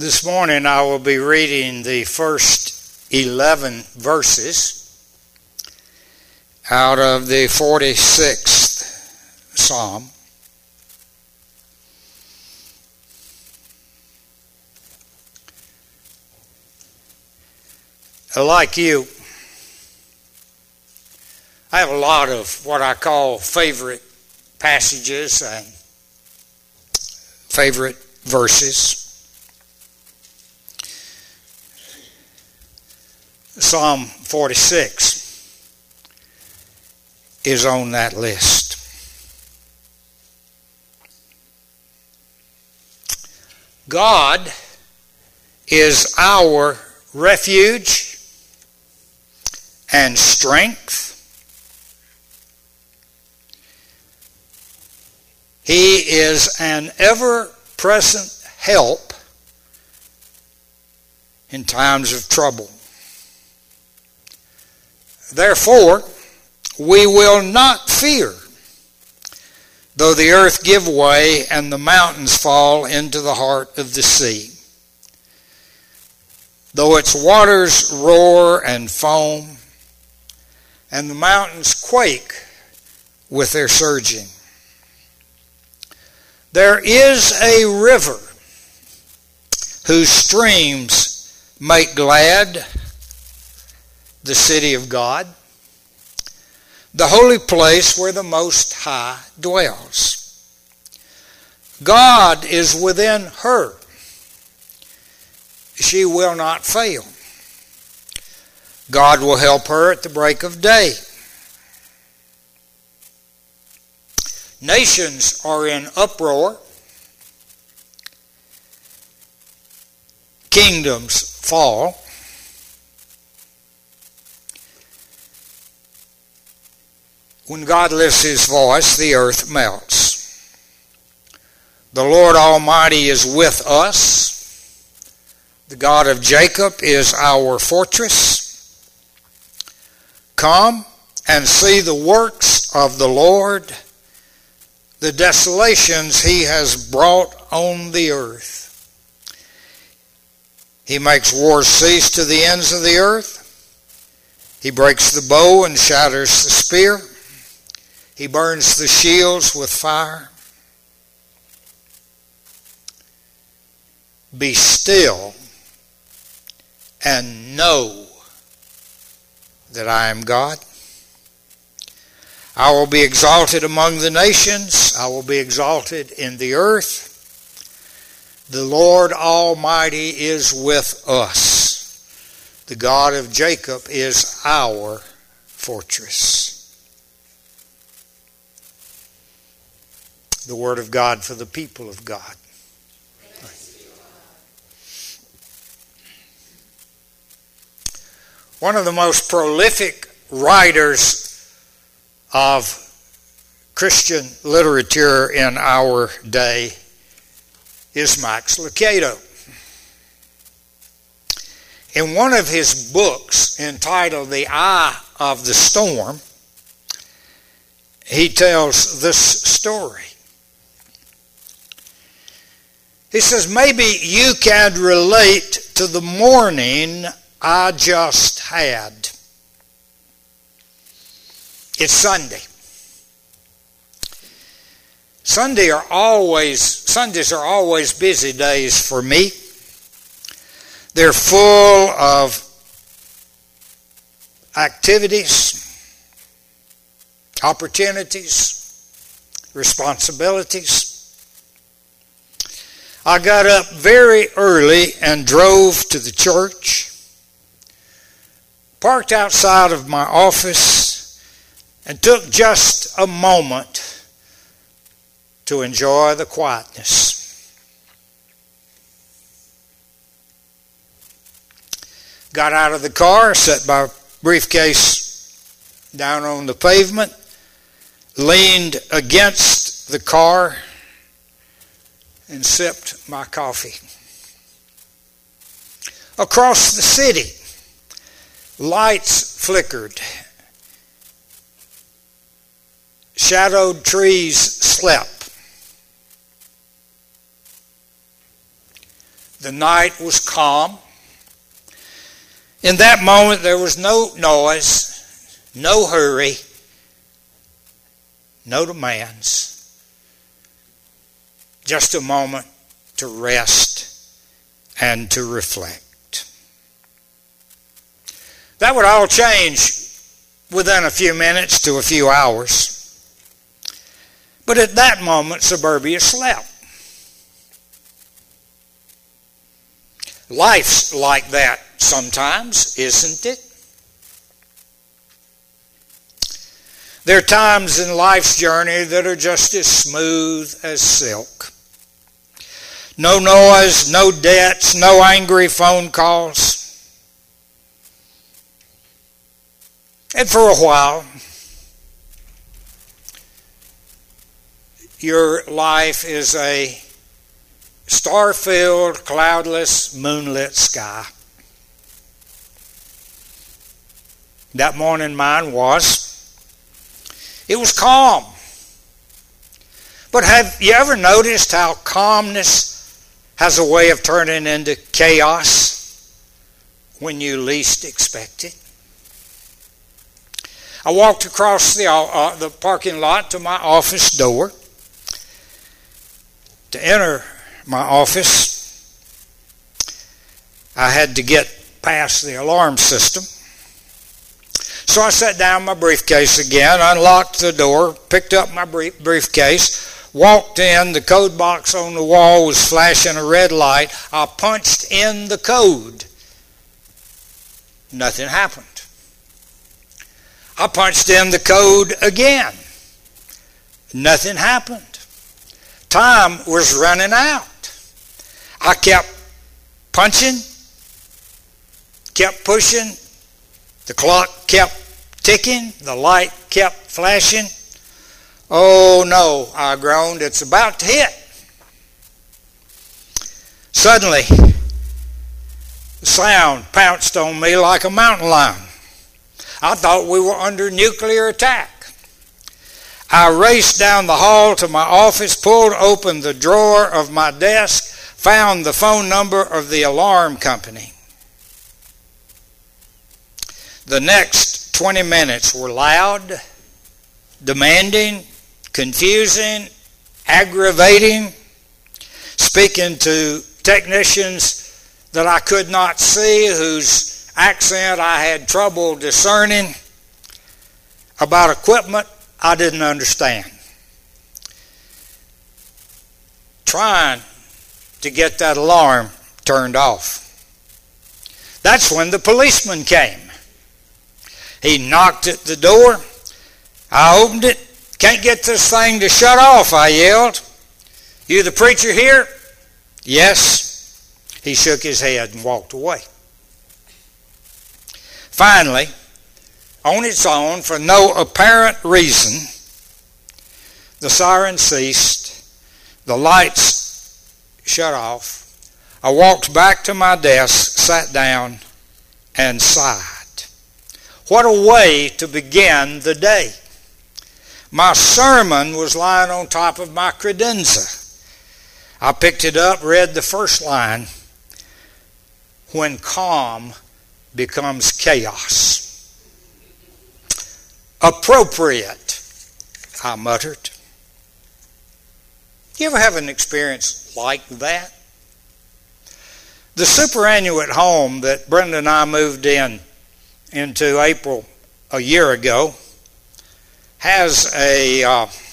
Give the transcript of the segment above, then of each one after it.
This morning I will be reading the first 11 verses out of the 46th Psalm. Like you, I have a lot of what I call favorite passages and favorite verses. Psalm 46 is on that list. God is our refuge and strength. He is an ever-present help in times of trouble. Therefore, we will not fear, though the earth give way and the mountains fall into the heart of the sea. Though its waters roar and foam, and the mountains quake with their surging. There is a river whose streams make glad the city of God, the holy place where the Most High dwells. God is within her. She will not fail. God will help her at the break of day. Nations are in uproar. Kingdoms fall. When God lifts his voice, the earth melts. The Lord Almighty is with us. The God of Jacob is our fortress. Come and see the works of the Lord, the desolations he has brought on the earth. He makes wars cease to the ends of the earth. He breaks the bow and shatters the spear. He burns the shields with fire. Be still and know that I am God. I will be exalted among the nations. I will be exalted in the earth. The Lord Almighty is with us. The God of Jacob is our fortress. The word of God for the people of God. One of the most prolific writers of Christian literature in our day is Max Lucado. In one of his books entitled The Eye of the Storm, he tells this story. He says, maybe you can relate to the morning I just had. It's Sunday. Sundays are always busy days for me. They're full of activities, opportunities, responsibilities. I got up very early and drove to the church, parked outside of my office, and took just a moment to enjoy the quietness. Got out of the car, set my briefcase down on the pavement, leaned against the car, and sipped my coffee. Across the city, lights flickered. Shadowed trees slept. The night was calm. In that moment, there was no noise, no hurry, no demands. Just a moment to rest and to reflect. That would all change within a few minutes to a few hours. But at that moment, suburbia slept. Life's like that sometimes, isn't it? There are times in life's journey that are just as smooth as silk. No noise, no debts, no angry phone calls. And for a while, your life is a star-filled, cloudless, moonlit sky. That morning mine was. It was calm. But have you ever noticed how calmness has a way of turning into chaos when you least expect it? I walked across the parking lot to my office door. To enter my office, I had to get past the alarm system. So I sat down my briefcase again, unlocked the door, picked up my briefcase, walked in. The code box on the wall was flashing a red light. I punched in the code. Nothing happened. I punched in the code again. Nothing happened. Time was running out. I kept punching, kept pushing. The clock kept ticking. The light kept flashing. Oh no, I groaned, it's about to hit. Suddenly, the sound pounced on me like a mountain lion. I thought we were under nuclear attack. I raced down the hall to my office, pulled open the drawer of my desk, found the phone number of the alarm company. The next 20 minutes were loud, demanding, confusing, aggravating, speaking to technicians that I could not see, whose accent I had trouble discerning, about equipment I didn't understand. Trying to get that alarm turned off. That's when the policeman came. He knocked at the door. I opened it. Can't get this thing to shut off, I yelled. You the preacher here? Yes. He shook his head and walked away. Finally, on its own, for no apparent reason, the siren ceased. The lights shut off. I walked back to my desk, sat down, and sighed. What a way to begin the day. My sermon was lying on top of my credenza. I picked it up, read the first line. When calm becomes chaos. Appropriate, I muttered. You ever have an experience like that? The superannuate home that Brenda and I moved into April a year ago has a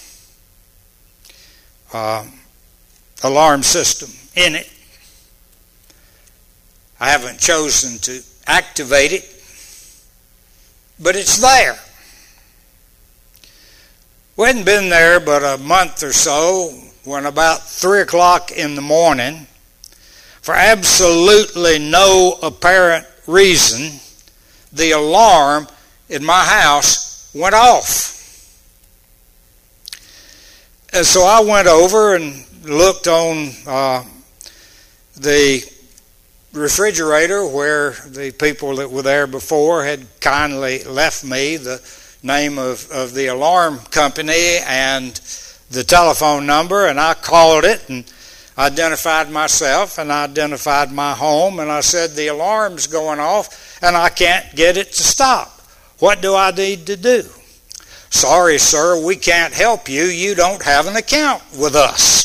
alarm system in it. I haven't chosen to activate it, but it's there. We hadn't been there but a month or so when about 3 o'clock in the morning, for absolutely no apparent reason, the alarm in my house went off. And so I went over and looked on the refrigerator where the people that were there before had kindly left me the name of the alarm company and the telephone number, and I called it, and identified myself and identified my home, and I said, the alarm's going off and I can't get it to stop. What do I need to do? Sorry, sir, we can't help you. You don't have an account with us.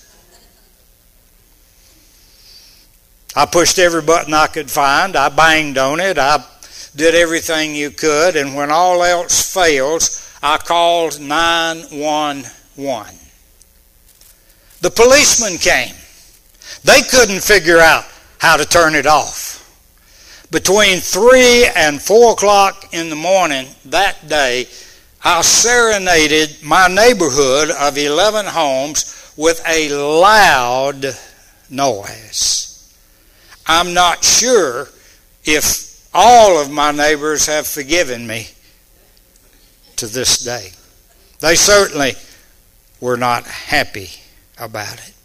I pushed every button I could find. I banged on it. I did everything you could, and when all else fails, I called 911. The policeman came. They couldn't figure out how to turn it off. Between 3 and 4 o'clock in the morning that day, I serenaded my neighborhood of 11 homes with a loud noise. I'm not sure if all of my neighbors have forgiven me to this day. They certainly were not happy about it.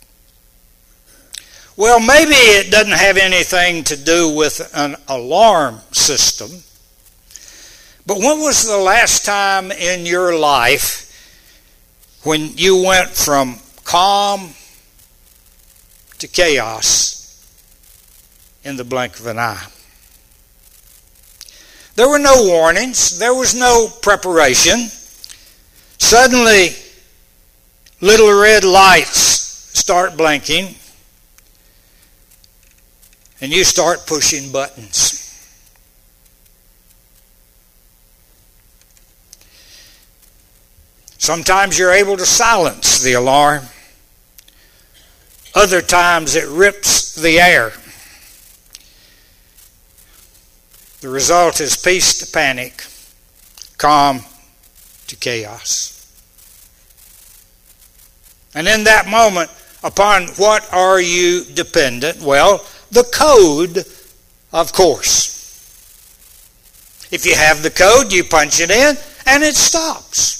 Well, maybe it doesn't have anything to do with an alarm system, but when was the last time in your life when you went from calm to chaos in the blink of an eye? There were no warnings. There was no preparation. Suddenly, little red lights start blinking, and you start pushing buttons. Sometimes you're able to silence the alarm. Other times it rips the air. The result is peace to panic, calm to chaos. And in that moment, upon what are you dependent? Well, the code, of course. If you have the code, you punch it in and it stops.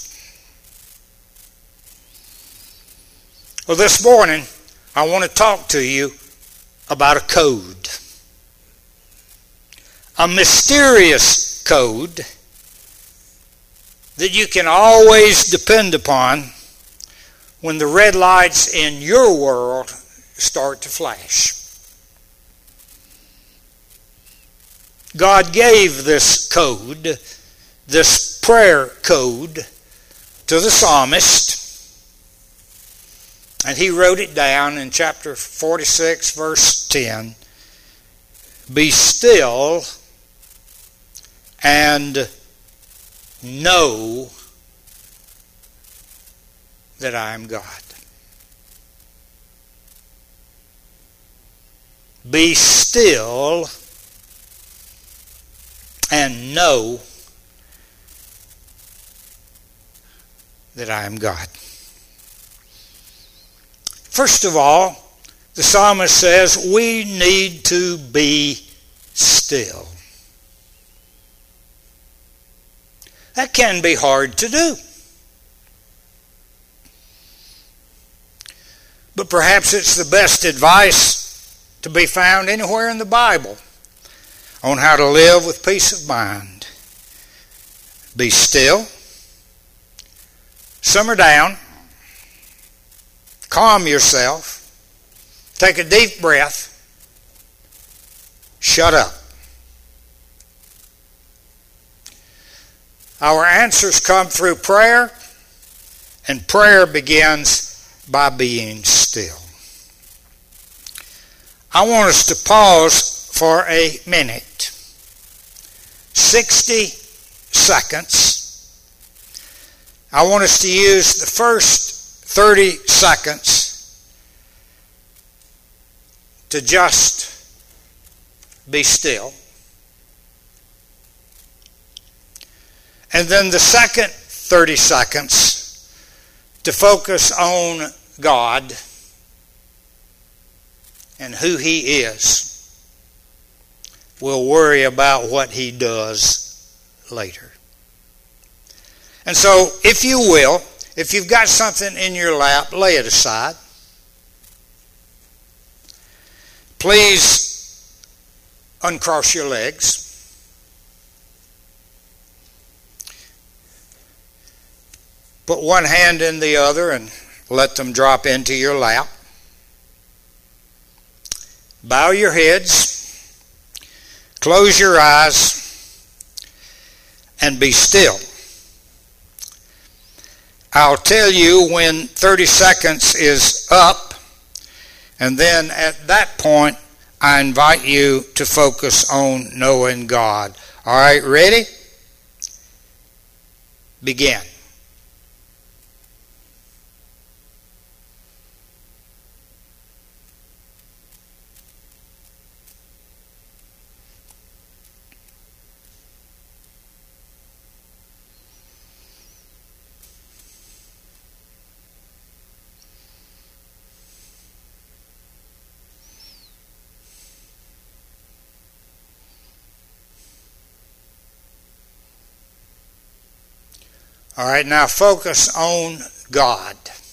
Well, this morning, I want to talk to you about a code. A mysterious code that you can always depend upon when the red lights in your world start to flash. God gave this code, this prayer code, to the psalmist, and he wrote it down in chapter 46, verse 10. Be still and know that I am God. Be still and know that I am God. First of all, the psalmist says we need to be still. That can be hard to do. But perhaps it's the best advice to be found anywhere in the Bible on how to live with peace of mind. Be still. Simmer down. Calm yourself. Take a deep breath. Shut up. Our answers come through prayer, and prayer begins by being still. I want us to pause for a minute. 60 seconds. I want us to use the first 30 seconds to just be still. And then the second 30 seconds to focus on God and who He is. We'll worry about what He does later. And so, if you will, if you've got something in your lap, lay it aside. Please uncross your legs. Put one hand in the other and let them drop into your lap. bow your heads, close your eyes, and be still. I'll tell you when 30 seconds is up, and then at that point, I invite you to focus on knowing God. All right, ready? Begin. All right, now focus on God,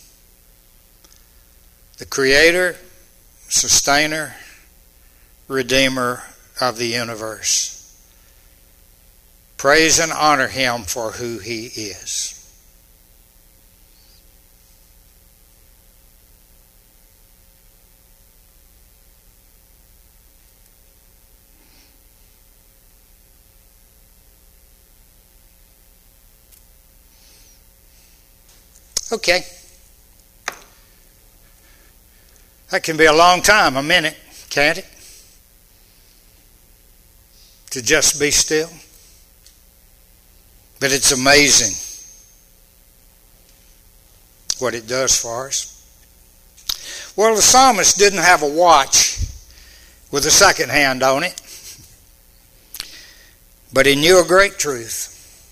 the Creator, Sustainer, Redeemer of the universe. Praise and honor Him for who He is. Okay. That can be a long time, a minute, can't it? To just be still. But it's amazing what it does for us. Well, the psalmist didn't have a watch with a second hand on it, but he knew a great truth.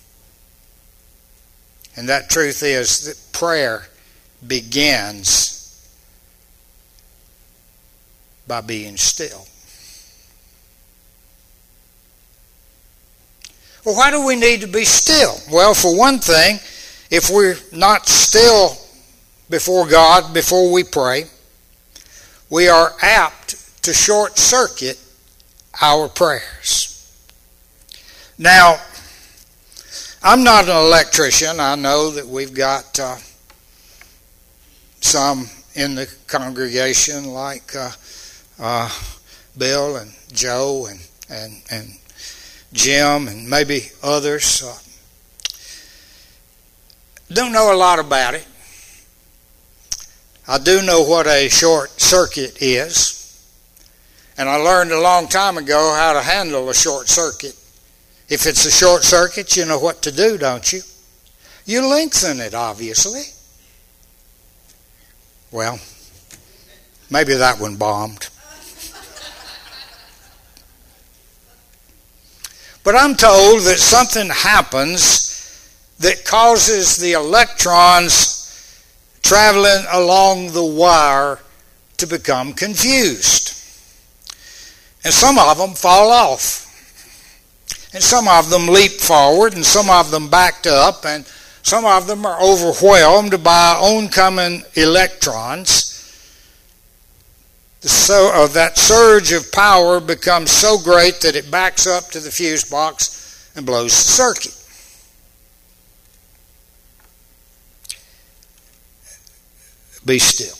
And that truth is that prayer begins by being still. Well, why do we need to be still? Well, for one thing, if we're not still before God, before we pray, we are apt to short circuit our prayers. Now, I'm not an electrician. I know that we've got some in the congregation like Bill and Joe and Jim and maybe others. Don't know a lot about it. I do know what a short circuit is. And I learned a long time ago how to handle a short circuit. If it's a short circuit, you know what to do, don't you? You lengthen it, obviously. Well, maybe that one bombed. But I'm told that something happens that causes the electrons traveling along the wire to become confused. And some of them fall off. And some of them leap forward, and some of them backed up, and some of them are overwhelmed by oncoming electrons. So that surge of power becomes so great that it backs up to the fuse box and blows the circuit. Be still.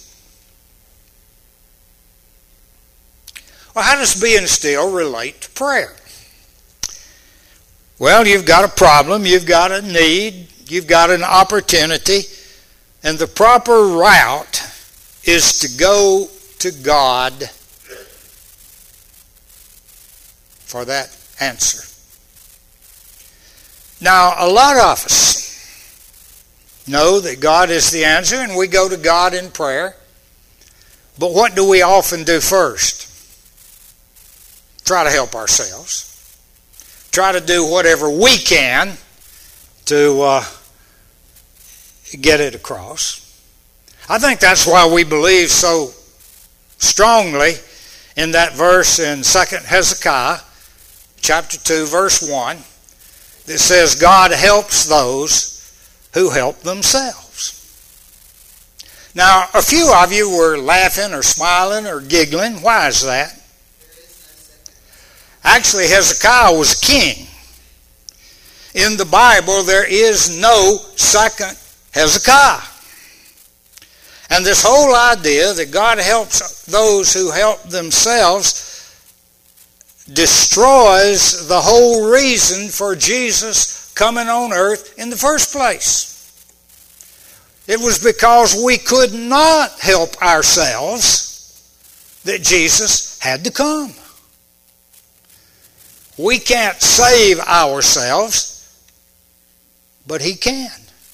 Well, how does being still relate to prayer? Well, you've got a problem, you've got a need, you've got an opportunity, and the proper route is to go to God for that answer. Now, a lot of us know that God is the answer, and we go to God in prayer. But what do we often do first? Try to help ourselves. Try to do whatever we can to get it across. I think that's why we believe so strongly in that verse in 2 Hezekiah, chapter 2, verse 1, that says, God helps those who help themselves. Now, a few of you were laughing or smiling or giggling. Why is that? Actually, Hezekiah was king. In the Bible, there is no second Hezekiah. And this whole idea that God helps those who help themselves destroys the whole reason for Jesus coming on earth in the first place. It was because we could not help ourselves that Jesus had to come. We can't save ourselves, but He can.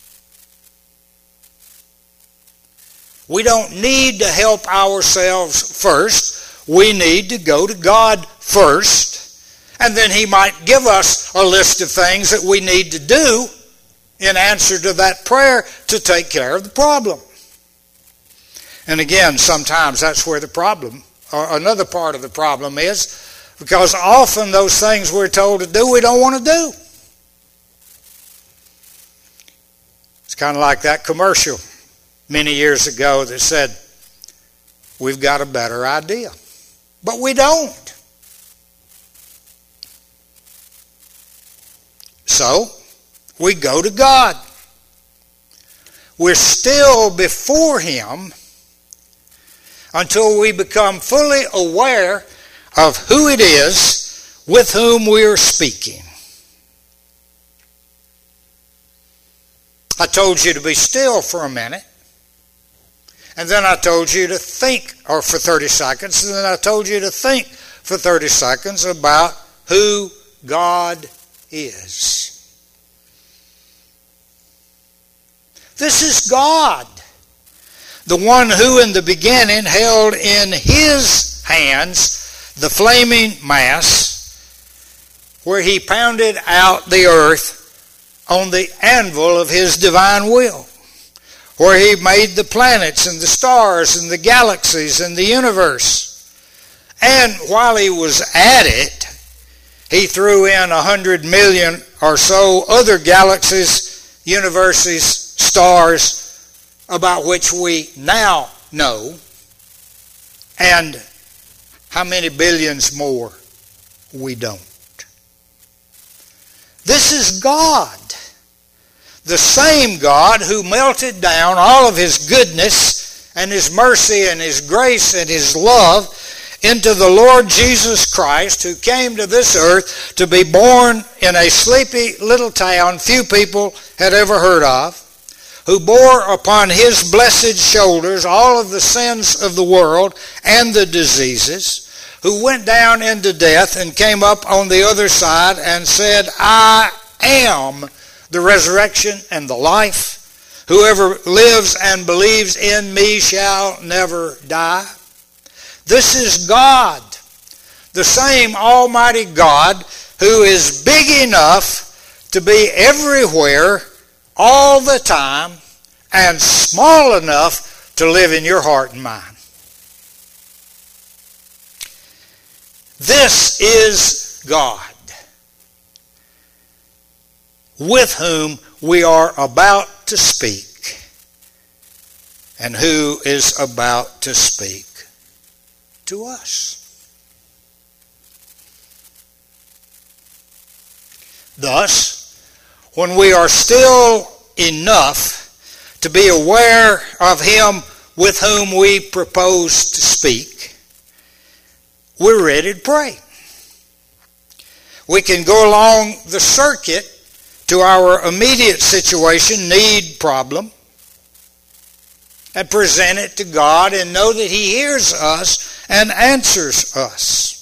We don't need to help ourselves first. We need to go to God first, and then He might give us a list of things that we need to do in answer to that prayer to take care of the problem. And again, sometimes that's where the problem, or another part of the problem is, because often those things we're told to do, we don't want to do. It's kind of like that commercial many years ago that said, we've got a better idea. But we don't. So, we go to God. We're still before Him until we become fully aware of who it is with whom we are speaking. I told you to be still for a minute. And then I told you to think, or for 30 seconds, and then I told you to think for 30 seconds about who God is. This is God, the one who in the beginning held in His hands the flaming mass, where He pounded out the earth on the anvil of His divine will, where He made the planets and the stars and the galaxies and the universe. And while He was at it, He threw in 100 million or so other galaxies, universes, stars about which we now know, and how many billions more we don't. This is God, the same God who melted down all of His goodness and His mercy and His grace and His love into the Lord Jesus Christ, who came to this earth to be born in a sleepy little town few people had ever heard of, who bore upon His blessed shoulders all of the sins of the world and the diseases, who went down into death and came up on the other side and said, I am the resurrection and the life. Whoever lives and believes in me shall never die. This is God, the same Almighty God who is big enough to be everywhere all the time and small enough to live in your heart and mind. This is God, with whom we are about to speak, and who is about to speak to us. Thus, when we are still enough to be aware of Him with whom we propose to speak, we're ready to pray. We can go along the circuit to our immediate situation, need, problem, and present it to God and know that He hears us and answers us.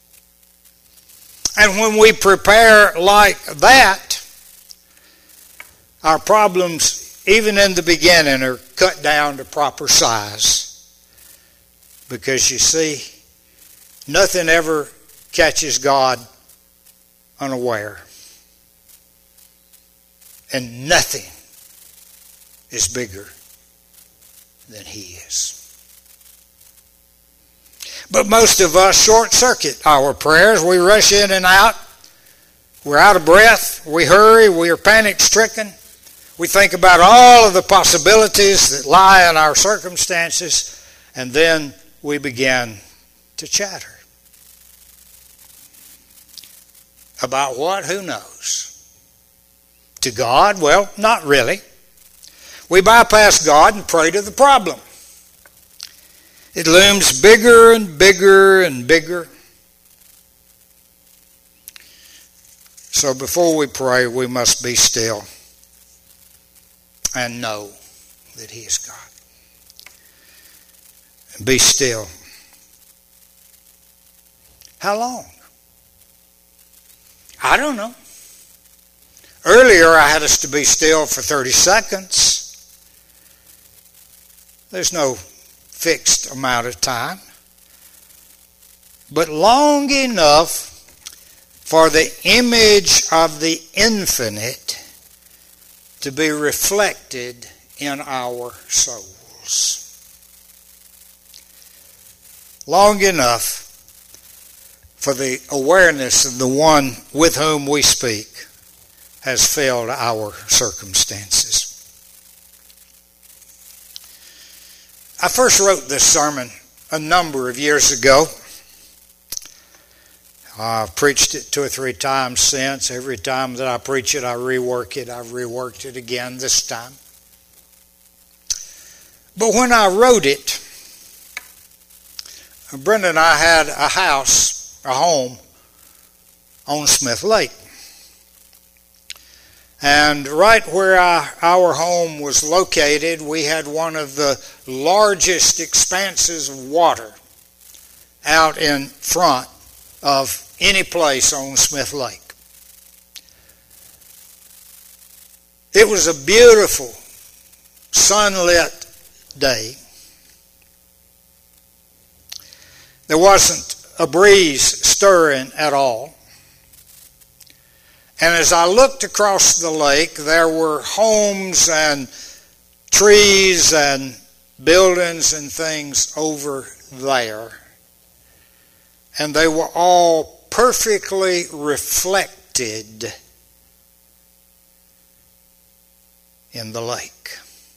And when we prepare like that, our problems, even in the beginning, are cut down to proper size. Because you see, nothing ever catches God unaware. And nothing is bigger than He is. But most of us short-circuit our prayers. We rush in and out. We're out of breath. We hurry. We are panic-stricken. We think about all of the possibilities that lie in our circumstances, and then we begin to chatter. About what? Who knows? To God? Well, not really. We bypass God and pray to the problem. It looms bigger and bigger and bigger. So before we pray, we must be still and know that He is God. Be still. How long? I don't know. Earlier I had us to be still for 30 seconds. There's no fixed amount of time. But long enough for the image of the infinite to be reflected in our souls. Long enough for the awareness of the one with whom we speak has filled our circumstances. I first wrote this sermon a number of years ago. I've preached it 2 or 3 times since. Every time that I preach it, I rework it. I've reworked it again this time. But when I wrote it, Brenda and I had a home on Smith Lake. And right where our home was located, we had one of the largest expanses of water out in front of any place on Smith Lake. It was a beautiful, sunlit day. There wasn't a breeze stirring at all. And as I looked across the lake, there were homes and trees and buildings and things over there. And they were all perfectly reflected in the lake.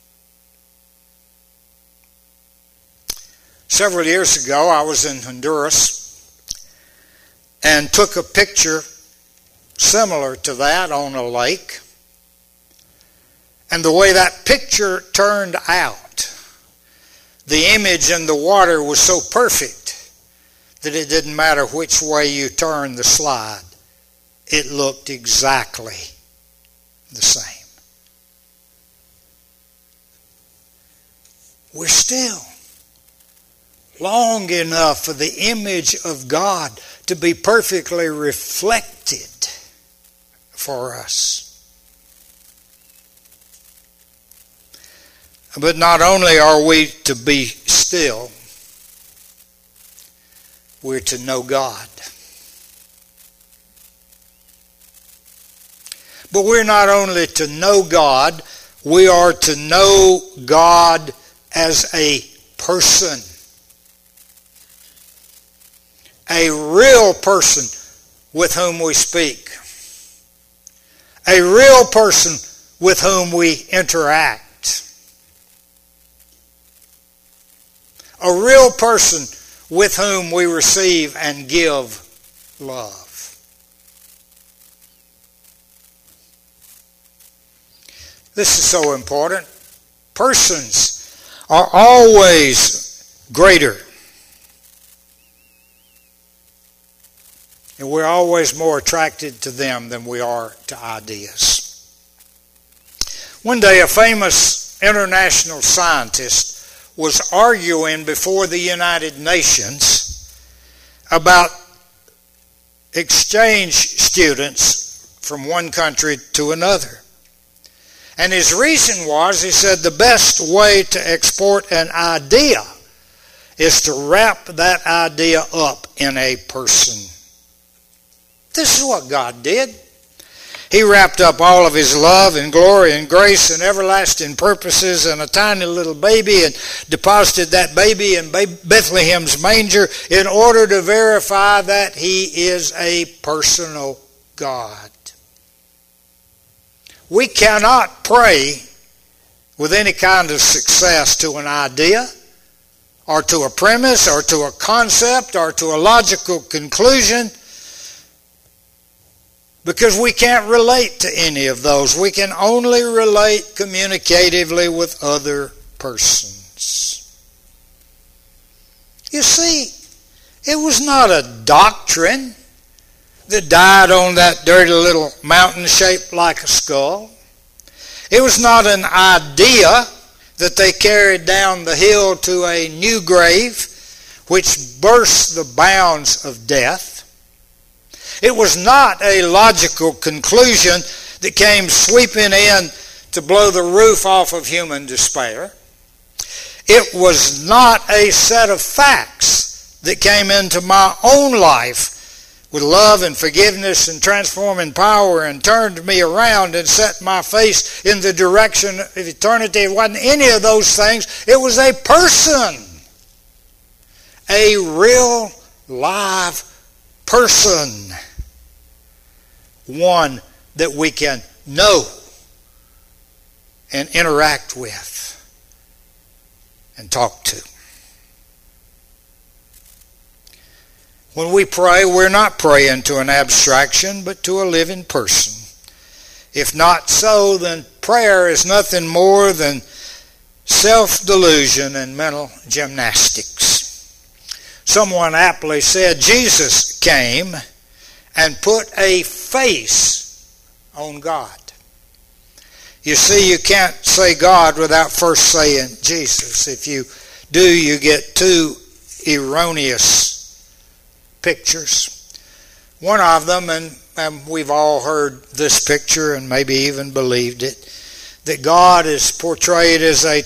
Several years ago, I was in Honduras and took a picture similar to that on a lake. And the way that picture turned out, the image in the water was so perfect that it didn't matter which way you turned the slide. It looked exactly the same. We're still long enough for the image of God to be perfectly reflected for us. But not only are we to be still, we're to know God. But we're not only to know God, we are to know God as a person. A real person with whom we speak. A real person with whom we interact. A real person with whom we receive and give love. This is so important. Persons are always greater. And we're always more attracted to them than we are to ideas. One day, a famous international scientist was arguing before the United Nations about exchange students from one country to another. And his reason was, he said, the best way to export an idea is to wrap that idea up in a person. This is what God did. He wrapped up all of His love and glory and grace and everlasting purposes in a tiny little baby and deposited that baby in Bethlehem's manger in order to verify that He is a personal God. We cannot pray with any kind of success to an idea or to a premise or to a concept or to a logical conclusion, because we can't relate to any of those. We can only relate communicatively with other persons. You see, it was not a doctrine that died on that dirty little mountain shaped like a skull. It was not an idea that they carried down the hill to a new grave which burst the bounds of death. It was not a logical conclusion that came sweeping in to blow the roof off of human despair. It was not a set of facts that came into my own life with love and forgiveness and transforming power and turned me around and set my face in the direction of eternity. It wasn't any of those things. It was a person. A real live person. One that we can know and interact with and talk to. When we pray, we're not praying to an abstraction, but to a living person. If not so, then prayer is nothing more than self-delusion and mental gymnastics. Someone aptly said, Jesus came and put a face on God. You see, you can't say God without first saying Jesus. If you do, you get two erroneous pictures. One of them, and we've all heard this picture and maybe even believed it, that God is portrayed as a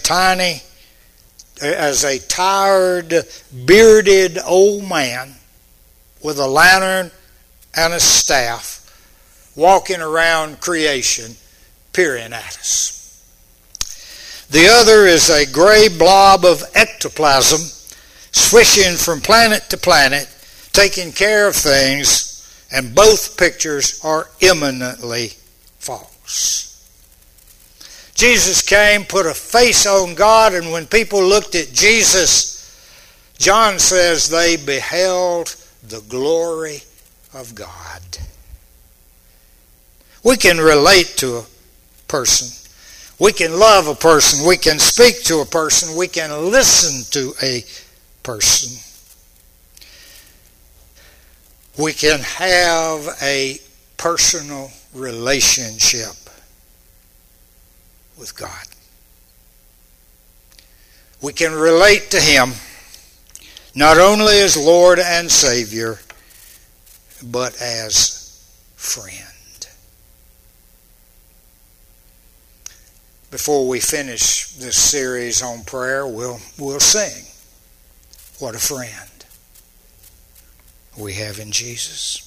tired, bearded old man with a lantern and a staff walking around creation peering at us. The other is a gray blob of ectoplasm swishing from planet to planet, taking care of things, and both pictures are eminently false. Jesus came, put a face on God, and when people looked at Jesus, John says they beheld the glory of God. We can relate to a person. We can love a person. We can speak to a person. We can listen to a person. We can have a personal relationship with God. We can relate to Him not only as Lord and Savior, but as friend. Before we finish this series on prayer, we'll sing, "What a Friend we have in Jesus."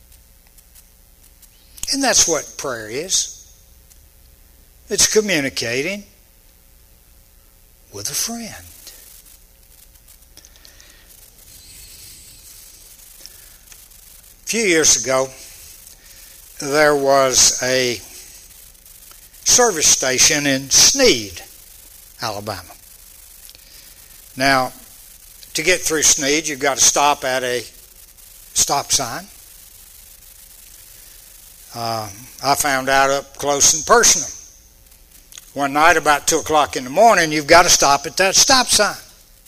And that's what prayer is. It's communicating with a friend. A few years ago, there was a service station in Sneed, Alabama. Now, to get through Sneed, you've got to stop at a stop sign. I found out up close and personal. One night about 2 o'clock in the morning, you've got to stop at that stop sign.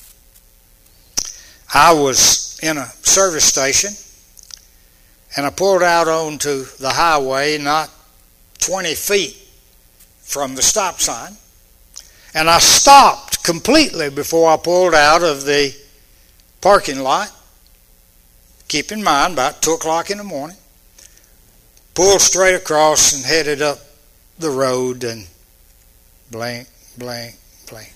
I was in a service station, and I pulled out onto the highway not 20 feet from the stop sign, and I stopped completely before I pulled out of the parking lot. Keep in mind, about 2 o'clock in the morning, pulled straight across and headed up the road, and blank, blank, blank.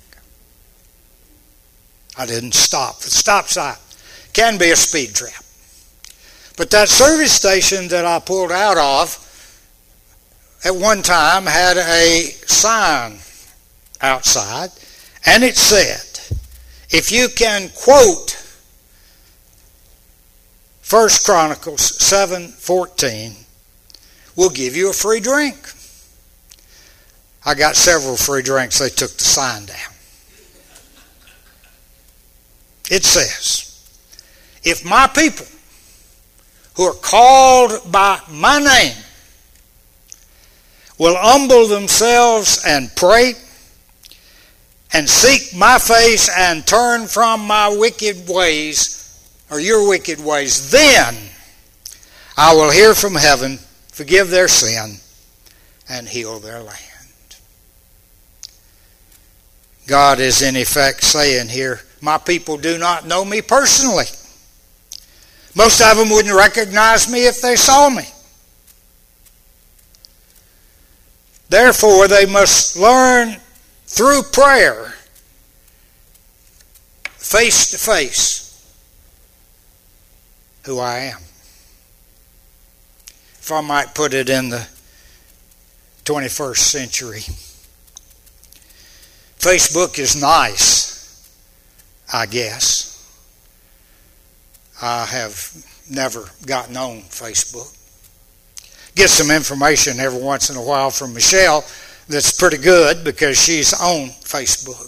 I didn't stop. The stop sign can be a speed trap. But that service station that I pulled out of at one time had a sign outside, and it said, if you can quote 1 Chronicles 7:14, we'll give you a free drink. I got several free drinks. They took the sign down. It says, if my people who are called by my name will humble themselves and pray and seek my face and turn from my wicked ways, or your wicked ways, then I will hear from heaven, forgive their sin, and heal their land. God is in effect saying here, my people do not know me personally. Most of them wouldn't recognize me if they saw me. Therefore, they must learn through prayer, face to face, who I am. If I might put it in the 21st century, Facebook is nice, I guess. I have never gotten on Facebook. Get some information every once in a while from Michelle that's pretty good because she's on Facebook.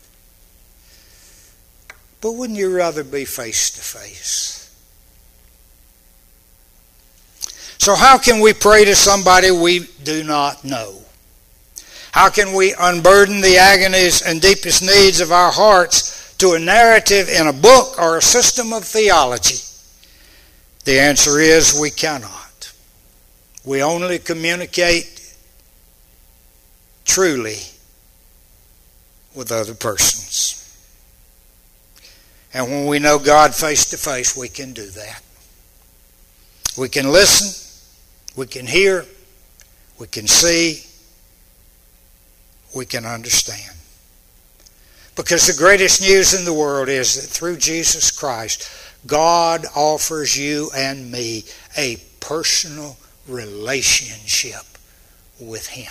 But wouldn't you rather be face to face? So how can we pray to somebody we do not know? How can we unburden the agonies and deepest needs of our hearts to a narrative in a book or a system of theology? The answer is we cannot. We only communicate truly with other persons. And when we know God face to face, we can do that. We can listen, we can hear, we can see, we can understand. Because the greatest news in the world is that through Jesus Christ, God offers you and me a personal relationship with Him.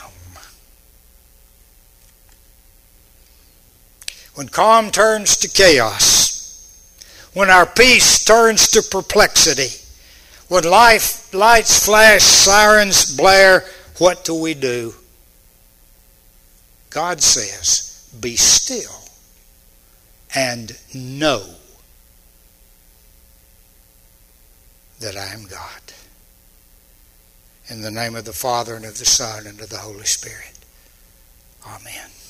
When calm turns to chaos, when our peace turns to perplexity, when lights flash, sirens blare, what do? God says, be still and know that I am God. In the name of the Father, and of the Son, and of the Holy Spirit. Amen.